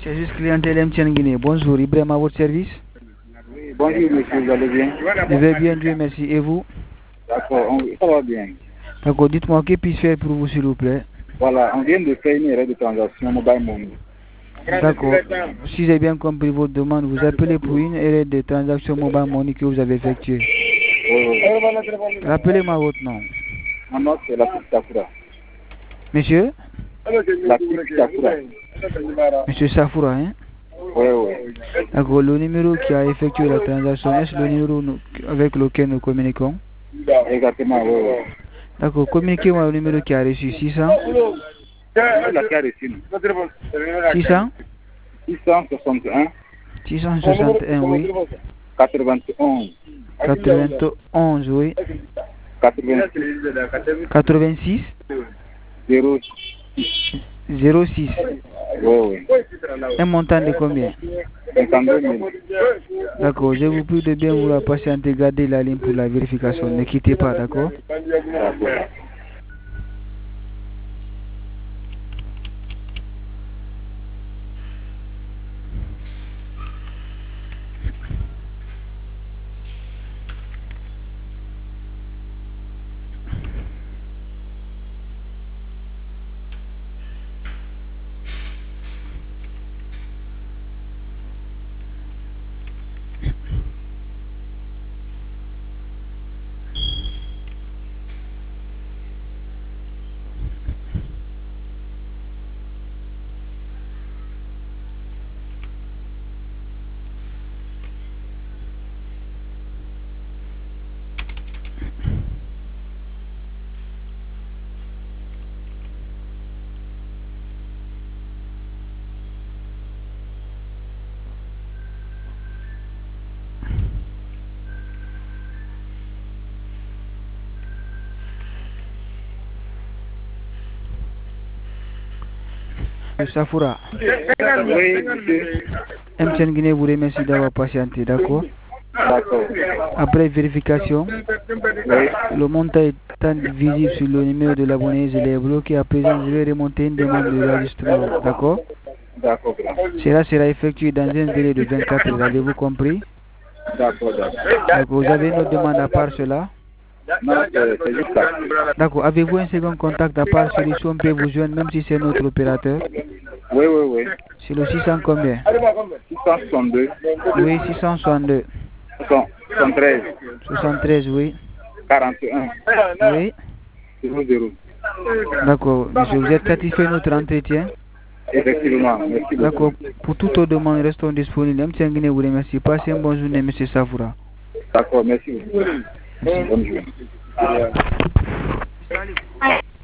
Service clientèle MTN Guinée. Bonjour, Ibrahim à votre service. Oui, bonjour monsieur, vous allez bien? Je vais bien, Dieu merci. Et vous? D'accord, ça va bien. D'accord, dites-moi, que puis-je faire pour vous s'il vous plaît? Voilà, on vient de faire une erreur de transaction mobile money. D'accord, si j'ai bien compris votre demande, vous appelez pour une erreur de transaction mobile money que vous avez effectuée. Rappelez-moi votre nom. Mon nom c'est la petite Sakura. Monsieur? La petite Sakura. Monsieur Safoura, hein? Oui, oui. D'accord, le numéro qui a effectué la transaction, est-ce le numéro avec lequel nous communiquons? Exactement, oui, oui. D'accord, communiquez-moi le numéro qui a reçu 600. La qui a reçu. 600? 661. 661, oui. 91. 91, oui. 86? 06. Oui, oui. Un montant de combien? 52 000. D'accord, je vous prie de bien vouloir patienter, garder la ligne pour la vérification. Ne quittez pas, d'accord? D'accord. Safoura, Oui, monsieur. MTN Guinée vous remercie d'avoir patienté, d'accord? D'accord. Après vérification, Oui. le montant étant visible sur le numéro de l'abonné, je l'ai bloqué. À présent, je vais remonter une demande de enregistrement, d'accord? D'accord. Cela sera effectué dans un délai de 24 heures, avez-vous compris? D'accord, D'accord, vous avez une autre demande à part cela? non, c'est juste ça. D'accord, avez-vous un second contact à part celui-ci, on peut vous joindre même si c'est notre opérateur? Oui, oui, oui. C'est le 600 combien? 662. Oui, 662. 73. 73, oui. 41. Oui. 00. D'accord, monsieur, vous êtes satisfait de notre entretien? Effectivement, merci beaucoup. D'accord, pour toute autre demande, restons disponibles. MTN Guinée vous remercie. Passez une bonne journée, monsieur Safoura. D'accord, merci beaucoup. Merci. Bonne journée.